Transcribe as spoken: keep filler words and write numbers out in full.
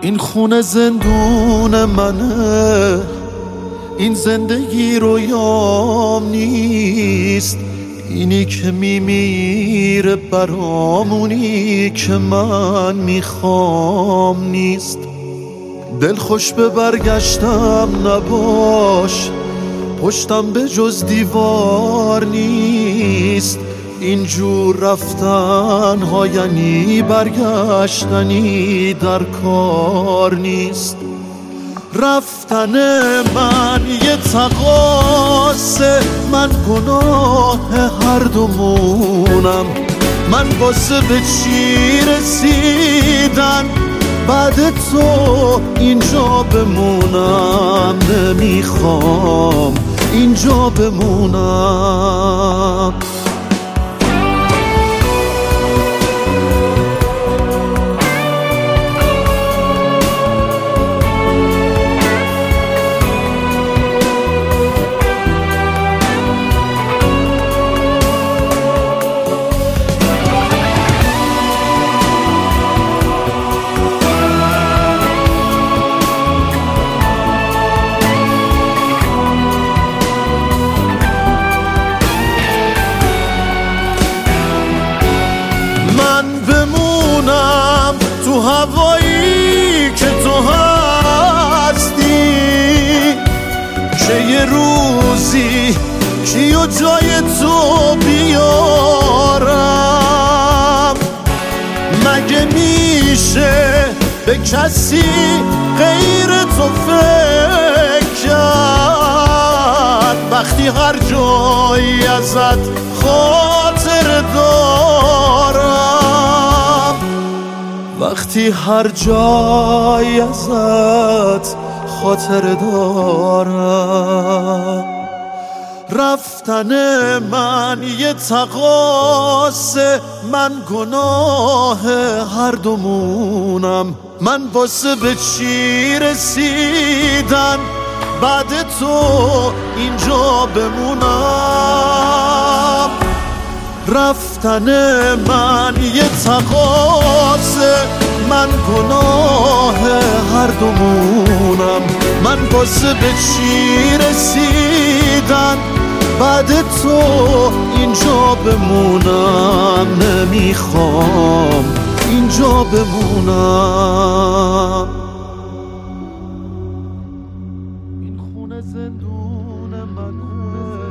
این خونه زندون منه، این زندگی رویام نیست. اینی که میمیره برامونی که من میخوام نیست. دل خوش به برگشتم نباش، پشتم به جز دیوار نیست. اینجور رفتن ها یعنی برگشتنی در کار نیست. رفتن من یه تقاصه، من گناه هر دومونم. من واسه به چی رسیدن بعد تو اینجا بمونم. نمیخوام اینجا بمونم. تو هوایی که تو هستی، که یه روزی کیو جای تو بیارم. مگه میشه به کسی غیر تو فکر کرد وقتی هر جایی ازت خاطر دارم؟ وقتی هر جایی ازت خاطر دارم. رفتن من یه تقاصه، من گناه هر دومونم. من واسه به چی رسیدن بعد تو اینجا بمونم. رفتن من یه تقاصه، من گناه هر دومونم. من واسه به چی رسیدن بعد تو اینجا بمونم. نمیخوام اینجا بمونم. این خونه زندون منه.